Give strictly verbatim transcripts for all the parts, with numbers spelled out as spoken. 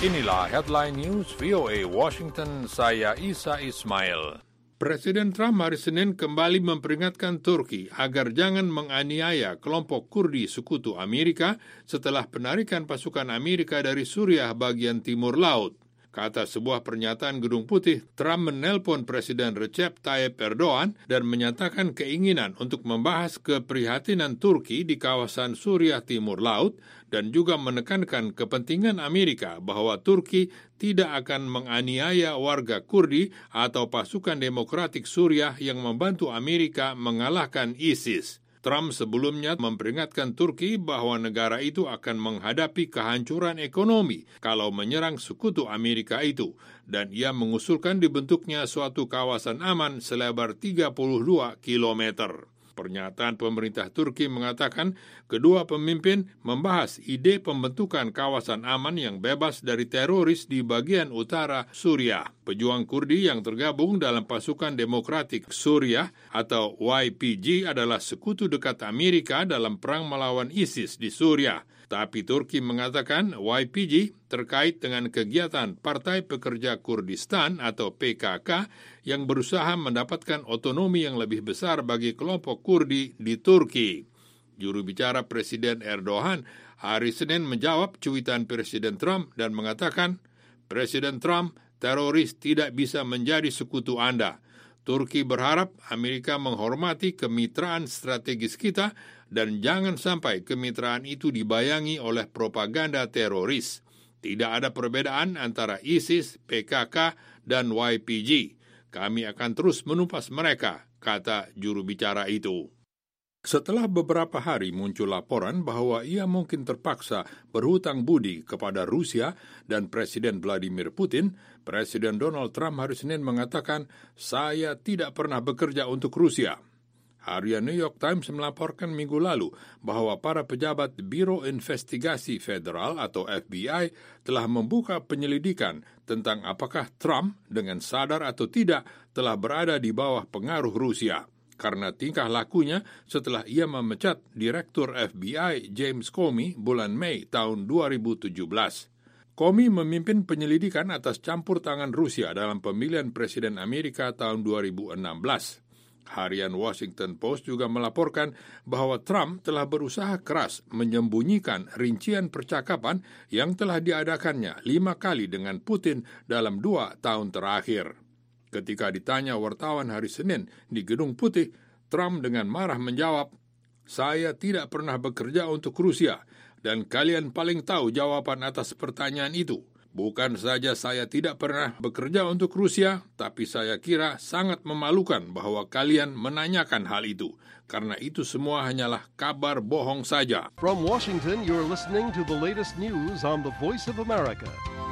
Inilah Headline News V O A Washington, saya Isa Ismail. Presiden Trump hari Senin kembali memperingatkan Turki agar jangan menganiaya kelompok Kurdi sekutu Amerika setelah penarikan pasukan Amerika dari Suriah bagian timur laut. Kata sebuah pernyataan Gedung Putih, Trump menelpon Presiden Recep Tayyip Erdogan dan menyatakan keinginan untuk membahas keprihatinan Turki di kawasan Suriah Timur Laut dan juga menekankan kepentingan Amerika bahwa Turki tidak akan menganiaya warga Kurdi atau pasukan demokratik Suriah yang membantu Amerika mengalahkan ISIS. Trump sebelumnya memperingatkan Turki bahwa negara itu akan menghadapi kehancuran ekonomi kalau menyerang sekutu Amerika itu, dan ia mengusulkan dibentuknya suatu kawasan aman selebar tiga puluh dua kilometer. Pernyataan pemerintah Turki mengatakan kedua pemimpin membahas ide pembentukan kawasan aman yang bebas dari teroris di bagian utara Suriah. Pejuang Kurdi yang tergabung dalam pasukan demokratik Suriah atau Y P G adalah sekutu dekat Amerika dalam perang melawan ISIS di Suriah. Tapi Turki mengatakan Y P G terkait dengan kegiatan Partai Pekerja Kurdistan atau P K K yang berusaha mendapatkan otonomi yang lebih besar bagi kelompok Kurdi di Turki. Juru bicara Presiden Erdogan hari Senin menjawab cuitan Presiden Trump dan mengatakan, Presiden Trump, teroris tidak bisa menjadi sekutu Anda. Turki berharap Amerika menghormati kemitraan strategis kita dan jangan sampai kemitraan itu dibayangi oleh propaganda teroris. Tidak ada perbedaan antara ISIS, P K K, dan Y P G. Kami akan terus menumpas mereka, kata juru bicara itu. Setelah beberapa hari muncul laporan bahwa ia mungkin terpaksa berhutang budi kepada Rusia dan Presiden Vladimir Putin, Presiden Donald Trump hari Senin mengatakan, saya tidak pernah bekerja untuk Rusia. Harian New York Times melaporkan minggu lalu bahwa para pejabat Biro Investigasi Federal atau F B I telah membuka penyelidikan tentang apakah Trump dengan sadar atau tidak telah berada di bawah pengaruh Rusia karena tingkah lakunya setelah ia memecat Direktur F B I James Comey bulan Mei tahun dua ribu tujuh belas. Comey memimpin penyelidikan atas campur tangan Rusia dalam pemilihan Presiden Amerika tahun dua ribu enam belas. Harian Washington Post juga melaporkan bahwa Trump telah berusaha keras menyembunyikan rincian percakapan yang telah diadakannya lima kali dengan Putin dalam dua tahun terakhir. Ketika ditanya wartawan hari Senin di Gedung Putih, Trump dengan marah menjawab, saya tidak pernah bekerja untuk Rusia dan kalian paling tahu jawaban atas pertanyaan itu. Bukan saja saya tidak pernah bekerja untuk Rusia, tapi saya kira sangat memalukan bahwa kalian menanyakan hal itu, karena itu semua hanyalah kabar bohong saja. From Washington, you're listening to the latest news on the Voice of America.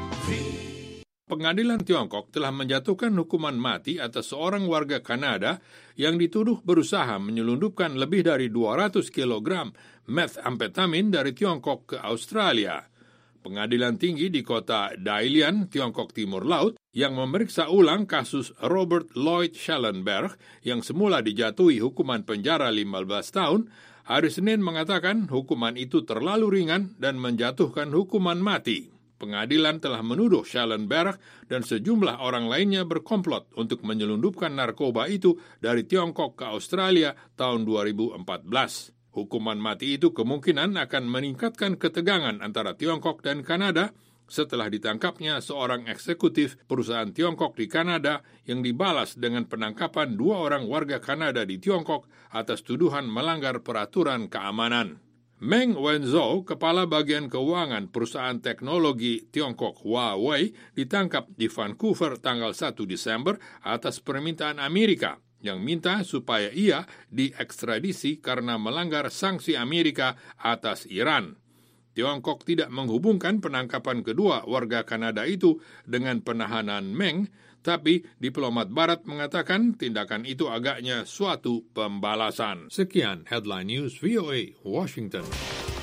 Pengadilan Tiongkok telah menjatuhkan hukuman mati atas seorang warga Kanada yang dituduh berusaha menyelundupkan lebih dari dua ratus kilogram methamfetamin dari Tiongkok ke Australia. Pengadilan tinggi di kota Dalian, Tiongkok Timur Laut, yang memeriksa ulang kasus Robert Lloyd Schellenberg yang semula dijatuhi hukuman penjara lima belas tahun, hari Senin mengatakan hukuman itu terlalu ringan dan menjatuhkan hukuman mati. Pengadilan telah menuduh Schellenberg dan sejumlah orang lainnya berkomplot untuk menyelundupkan narkoba itu dari Tiongkok ke Australia tahun dua ribu empat belas. Hukuman mati itu kemungkinan akan meningkatkan ketegangan antara Tiongkok dan Kanada setelah ditangkapnya seorang eksekutif perusahaan Tiongkok di Kanada yang dibalas dengan penangkapan dua orang warga Kanada di Tiongkok atas tuduhan melanggar peraturan keamanan. Meng Wanzhou, kepala bagian keuangan perusahaan teknologi Tiongkok Huawei, ditangkap di Vancouver tanggal satu Desember atas permintaan Amerika yang minta supaya ia diekstradisi karena melanggar sanksi Amerika atas Iran. Tiongkok tidak menghubungkan penangkapan kedua warga Kanada itu dengan penahanan Meng, tapi diplomat Barat mengatakan tindakan itu agaknya suatu pembalasan. Sekian Headline News V O A Washington.